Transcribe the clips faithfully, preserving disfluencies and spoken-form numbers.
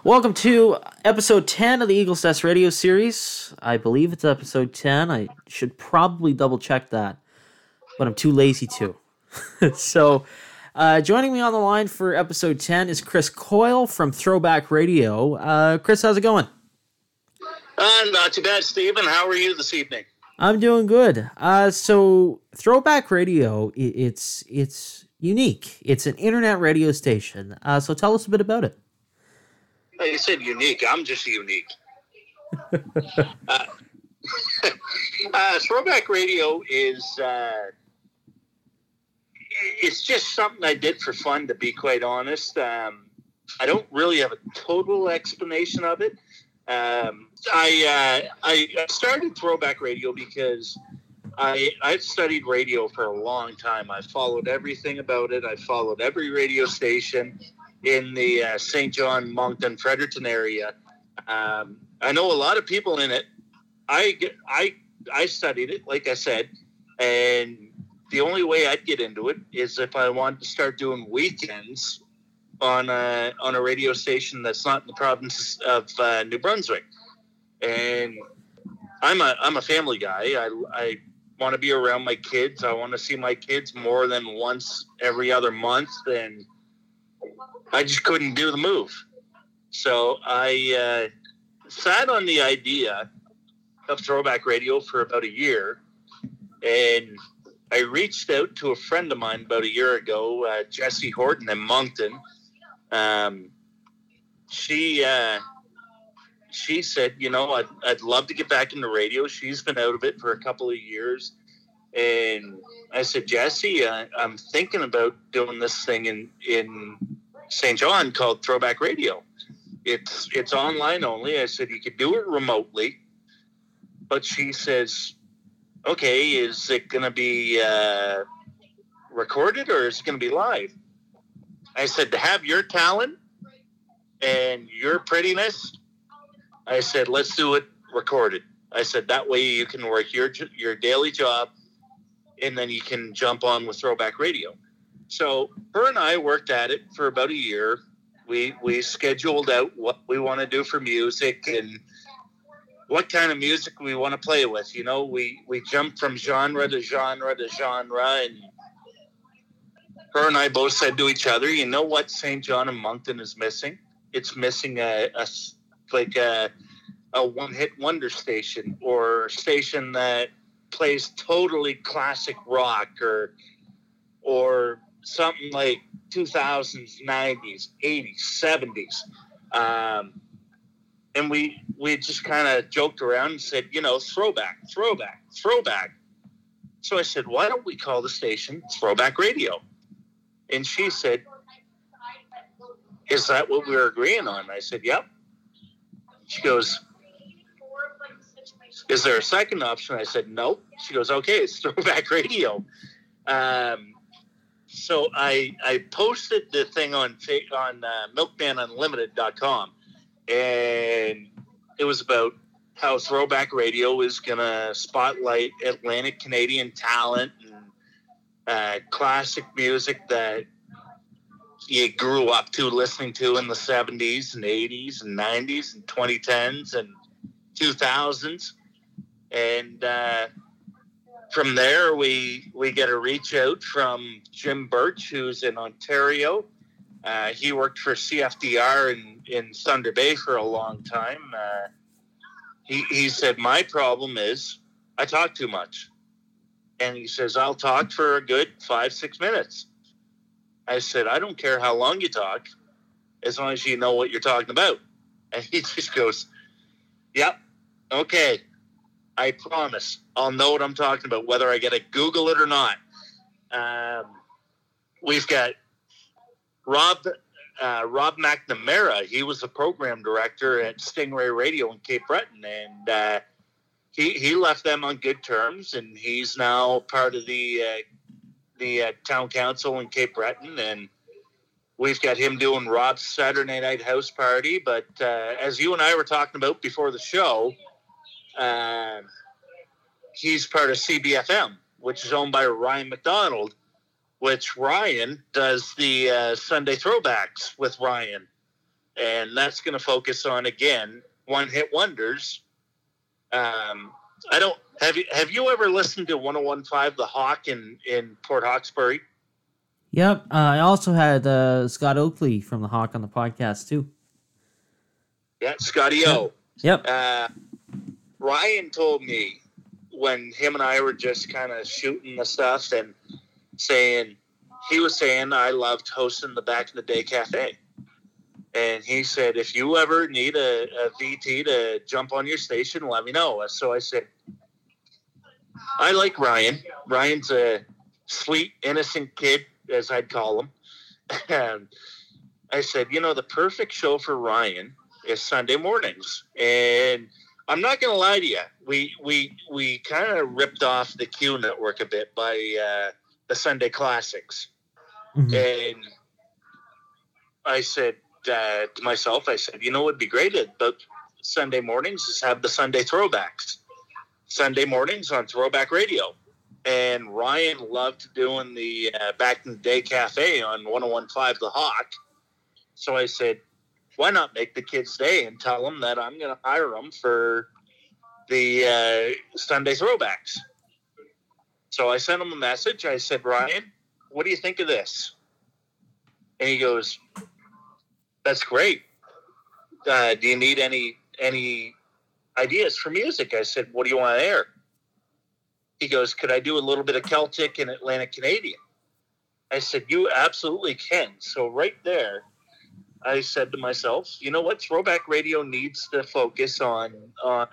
Welcome to episode ten of the Eagles Nest Radio series. I believe it's episode ten. I should probably double check that, but I'm too lazy to. so, uh, joining me on the line for episode ten is Chris Coyle from Throwback Radio. Uh, Chris, how's it going? Uh, not too bad, Stephen. How are you this evening? I'm doing good. Uh, so, Throwback Radio, it, it's it's unique. It's an internet radio station. Uh, so, tell us a bit about it. You said unique. I'm just unique. uh, uh, Throwback Radio is, uh, it's just something I did for fun, to be quite honest. Um, I don't really have a total explanation of it. Um, I, uh, I started Throwback Radio because I, I've studied radio for a long time. I followed everything about it. I followed every radio station in the uh, Saint John, Moncton, Fredericton area. Um, I know a lot of people in it. I, I, I studied it, like I said, and the only way I'd get into it is if I wanted to start doing weekends on a, on a radio station that's not in the province of uh, New Brunswick. And I'm a, I'm a family guy. I, I want to be around my kids. I want to see my kids more than once every other month, and I just couldn't do the move. So I uh, sat on the idea of Throwback Radio for about a year, and I reached out to a friend of mine about a year ago, uh, Jessie Horton in Moncton. Um, she uh, she said, you know, I'd, I'd love to get back into radio. She's been out of it for a couple of years. And I said, Jessie, uh, I'm thinking about doing this thing in, in Saint John called Throwback Radio. It's it's online only. I said, you could do it remotely. But she says, okay, is it going to be uh, recorded or is it going to be live? I said, to have your talent and your prettiness, I said, let's do it recorded. I said, that way you can work your your daily job and then you can jump on with Throwback Radio. So her and I worked at it for about a year. We we scheduled out what we want to do for music and what kind of music we want to play with. You know, we, we jumped from genre to genre to genre, and her and I both said to each other, you know what Saint John and Moncton is missing? It's missing a, a like a, a one-hit wonder station, or a station that plays totally classic rock, or or something like two thousands, nineties, eighties, seventies. Um, and we we just kind of joked around and said, you know, throwback, throwback, throwback. So I said, why don't we call the station Throwback Radio? And she said, is that what we were agreeing on? I said, yep. She goes, is there a second option? I said, no. She goes, okay, it's Throwback Radio. Um, so I I posted the thing on on uh, milkman unlimited dot com, and it was about how Throwback Radio is going to spotlight Atlantic Canadian talent and uh, classic music that you grew up to listening to in the seventies and eighties and nineties and twenty tens and two thousands. And uh, from there, we we get a reach out from Jim Birch, who's in Ontario. Uh, he worked for C F D R in, in Thunder Bay for a long time. Uh, he, he said, my problem is I talk too much. And he says, I'll talk for a good five, six minutes. I said, I don't care how long you talk, as long as you know what you're talking about. And he just goes, yep, okay, I promise. I'll know what I'm talking about, whether I get to Google it or not. Um, we've got Rob uh, Rob McNamara. He was the program director at Stingray Radio in Cape Breton, and uh, he he left them on good terms, and he's now part of the uh, the uh, town council in Cape Breton, and we've got him doing Rob's Saturday Night House Party. But uh, as you and I were talking about before the show, uh, he's part of C B F M, which is owned by Ryan McDonald, which Ryan does the uh, Sunday Throwbacks with Ryan. and that's going to focus on, again, one-hit wonders. Um, I don't have you have you ever listened to one oh one point five The Hawk in, in Port Hawkesbury? Yep. Uh, I also had uh, Scott Oakley from The Hawk on the podcast, too. Yeah, Scotty O. Yep. Uh, Ryan told me when him and I were just kind of shooting the stuff and saying, he was saying, I loved hosting the Back in the Day Cafe. And he said, if you ever need a, a V T to jump on your station, let me know. So I said, I like Ryan. Ryan's a sweet, innocent kid, as I'd call him. And I said, you know, the perfect show for Ryan is Sunday mornings. And I'm not going to lie to you. We we we kind of ripped off the Q Network a bit by uh, the Sunday Classics. Mm-hmm. And I said, Uh, to myself, I said, you know what would be great about Sunday mornings is have the Sunday throwbacks. Sunday mornings on Throwback Radio. And Ryan loved doing the uh, Back in the Day Cafe on one oh one point five The Hawk. So I said, why not make the kids stay and tell them that I'm going to hire them for the uh, Sunday throwbacks. So I sent him a message. I said, Ryan, what do you think of this? And he goes, that's great. Uh, do you need any any ideas for music? I said, what do you want to air? He goes, could I do a little bit of Celtic and Atlantic Canadian? I said, you absolutely can. So right there, I said to myself, you know what? Throwback Radio needs to focus on on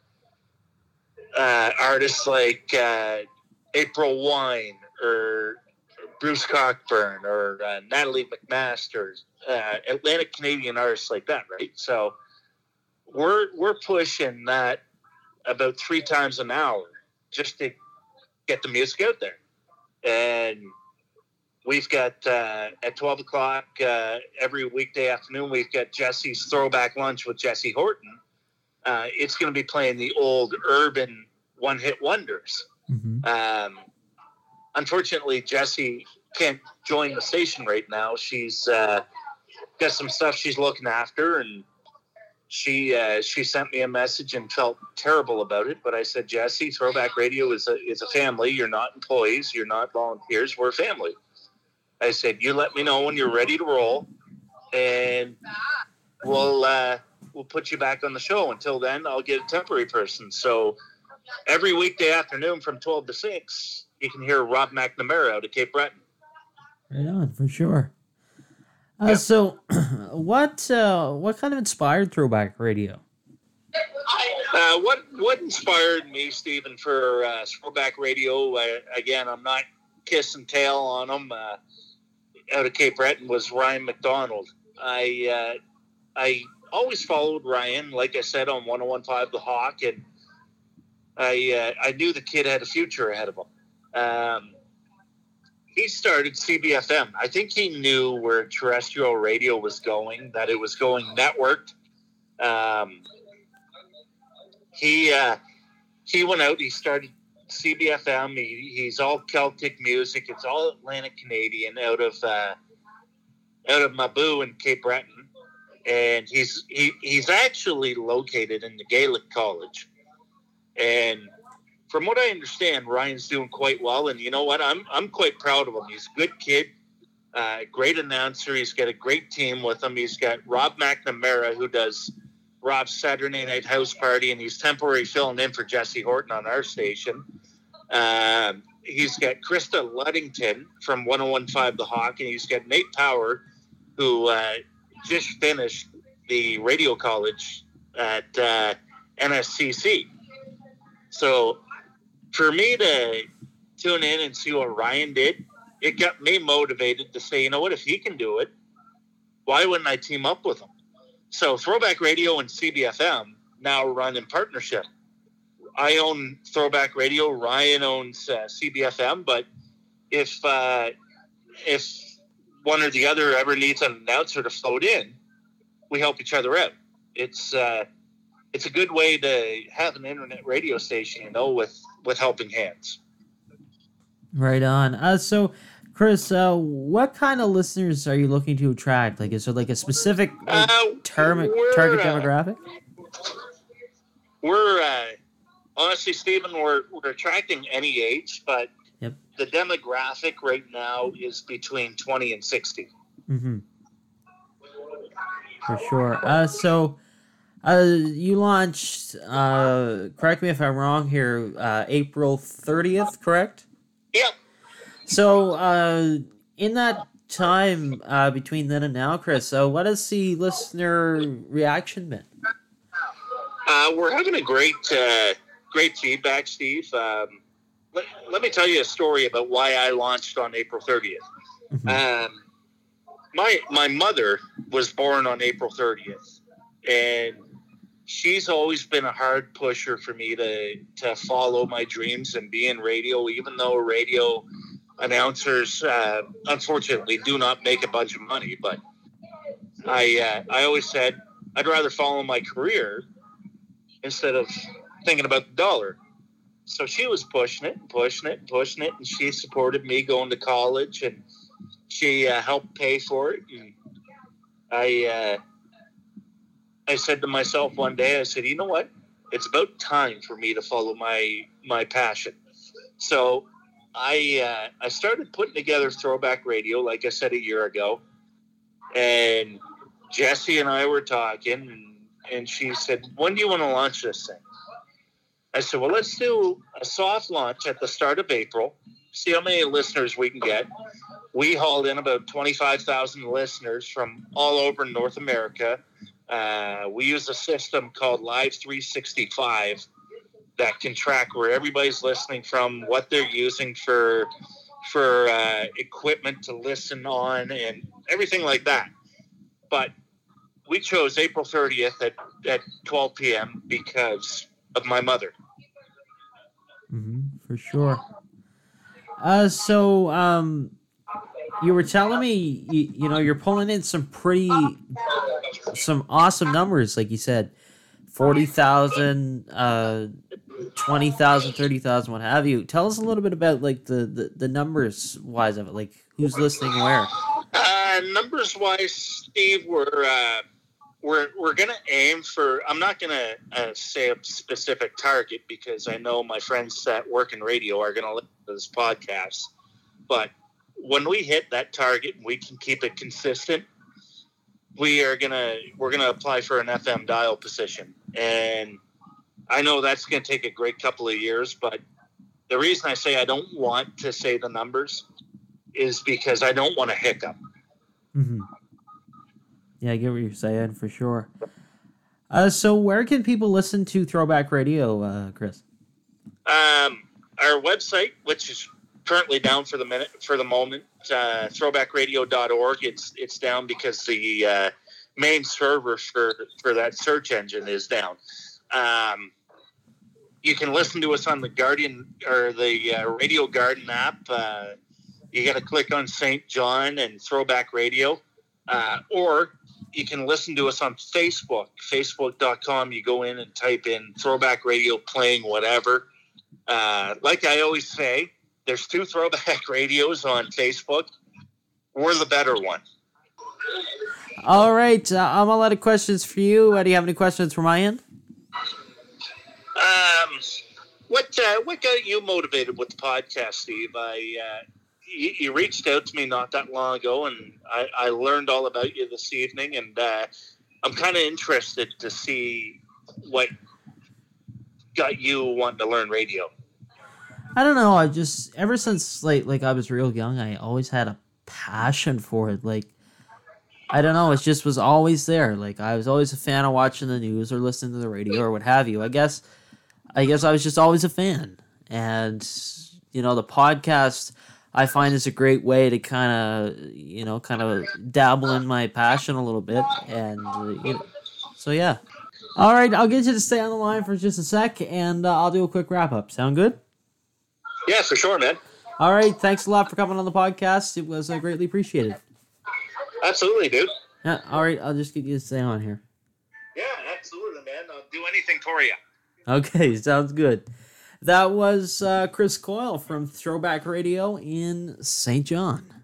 uh, artists like uh, April Wine or Bruce Cockburn or uh, Natalie McMaster, uh, Atlantic Canadian artists like that, right? So we're we're pushing that about three times an hour just to get the music out there. And we've got uh, at twelve o'clock uh, every weekday afternoon, we've got Jesse's Throwback Lunch with Jesse Horton. Uh, it's going to be playing the old urban one-hit wonders. Mm-hmm. Um, unfortunately, Jessie can't join the station right now. She's uh, got some stuff she's looking after, and she uh, she sent me a message and felt terrible about it. But I said, Jessie, Throwback Radio is a is a family. You're not employees. You're not volunteers. We're a family. I said, you let me know when you're ready to roll, and we'll uh, we'll put you back on the show. Until then, I'll get a temporary person. So every weekday afternoon from twelve to six, you can hear Rob McNamara out of Cape Breton. Right on, for sure. Uh, yep. So, what uh, what kind of inspired Throwback Radio? Uh, what what inspired me, Stephen, for uh, Throwback Radio? Uh, again, I'm not kissing tail on them. Uh, out of Cape Breton was Ryan McDonald. I uh, I always followed Ryan, like I said, on one oh one point five The Hawk, and I uh, I knew the kid had a future ahead of him. Um, he started C B F M. I think he knew where terrestrial radio was going, that it was going networked. Um, he uh, he went out. He started C B F M. He, he's all Celtic music. It's all Atlantic Canadian out of uh, out of Mabou in Cape Breton, and he's he, he's actually located in the Gaelic College. And from what I understand, Ryan's doing quite well. And you know what? I'm I'm quite proud of him. He's a good kid, uh, great announcer. He's got a great team with him. He's got Rob McNamara, who does Rob's Saturday Night House Party, and he's temporarily filling in for Jesse Horton on our station. Uh, he's got Krista Luddington from one oh one point five The Hawk, and he's got Nate Power, who uh, just finished the radio college at uh, N S C C. So for me to tune in and see what Ryan did, it got me motivated to say, you know what, if he can do it, why wouldn't I team up with him? So Throwback Radio and C B F M now run in partnership. I own Throwback Radio. Ryan owns uh, C B F M. But if uh, if one or the other ever needs an announcer to float in, we help each other out. It's uh, it's a good way to have an internet radio station, you know, with, with helping hands. Right on. Uh, so Chris, uh, what kind of listeners are you looking to attract? Like, is there like a specific like, Uh, term, we're, target uh, demographic? We're uh, honestly, Stephen, we're we're attracting any age, but Yep. the demographic right now is between twenty and sixty. Mm-hmm. For sure. Uh, so, uh, you launched. Uh, correct me if I'm wrong here. Uh, April thirtieth, correct? Yep. So, uh, in that time uh, between then and now, Chris, so what has the listener reaction been? Uh, we're having a great, uh, great feedback, Steve. Um, let, let me tell you a story about why I launched on April thirtieth. Mm-hmm. Um, my my mother was born on April thirtieth, and she's always been a hard pusher for me to to follow my dreams and be in radio, even though radio announcers uh, unfortunately do not make a bunch of money. But I uh, I always said I'd rather follow my career instead of thinking about the dollar. So she was pushing it and pushing it and pushing it, and she supported me going to college, and she uh, helped pay for it. And I uh, I said to myself one day, I said, you know what? It's about time for me to follow my my passion. So I uh, I started putting together Throwback Radio, like I said, a year ago. And Jesse and I were talking, and, and she said, when do you want to launch this thing? I said, well, let's do a soft launch at the start of April, see how many listeners we can get. We hauled in about twenty-five thousand listeners from all over North America. Uh, we use a system called Live three sixty-five that can track where everybody's listening from, what they're using for for uh, equipment to listen on, and everything like that. But we chose April thirtieth at, at twelve p.m. because of my mother. Mm-hmm, for sure. Uh, so, um, you were telling me, you, you know, you're pulling in some pretty, some awesome numbers, like you said, forty thousand, uh, twenty thousand, thirty thousand, what have you. Tell us a little bit about, like, the, the, the numbers wise of it, like, who's listening where? Uh, numbers wise, Steve, we're, uh, we're, we're going to aim for, I'm not going to uh, say a specific target because I know my friends that work in radio are going to listen to this podcast. But when we hit that target and we can keep it consistent, we are going to, we're going to apply for an F M dial position. And I know that's going to take a great couple of years, but the reason I say I don't want to say the numbers is because I don't want to hiccup. Mm-hmm. Yeah, I get what you're saying, for sure. Uh, so where can people listen to Throwback Radio, uh, Chris? Um, our website, which is currently down for the minute, for the moment, uh, throwback radio dot org. It's it's down because the uh, main server for, for that search engine is down. Um, you can listen to us on the Guardian or the uh, Radio Garden app. Uh, you got to click on Saint John and Throwback Radio, uh, or you can listen to us on Facebook, facebook dot com. You go in and type in Throwback Radio playing whatever. Uh, like I always say, there's two Throwback Radios on Facebook. We're the better one. All right. Uh, I'm a lot of questions for you. Uh, do you have any questions for my end? Um, what uh, what got you motivated with the podcast, Steve? I uh, you, you reached out to me not that long ago, and I, I learned all about you this evening, and uh, I'm kind of interested to see what got you wanting to learn radio. I don't know. I just ever since like like I was real young, I always had a passion for it. Like I don't know, it just was always there. Like I was always a fan of watching the news or listening to the radio or what have you. I guess I guess I was just always a fan. And you know, the podcast I find is a great way to kind of, you know, kind of dabble in my passion a little bit. And uh, you know, so yeah. All right, I'll get you to stay on the line for just a sec, and uh, I'll do a quick wrap up. Sound good? Yeah, for sure, man. All right, thanks a lot for coming on the podcast. It was uh, greatly appreciated. Absolutely, dude. Yeah, all right, I'll just get you to stay on here. Yeah, absolutely, man. I'll do anything for you. Okay, sounds good. That was uh, Chris Coyle from Throwback Radio in Saint John.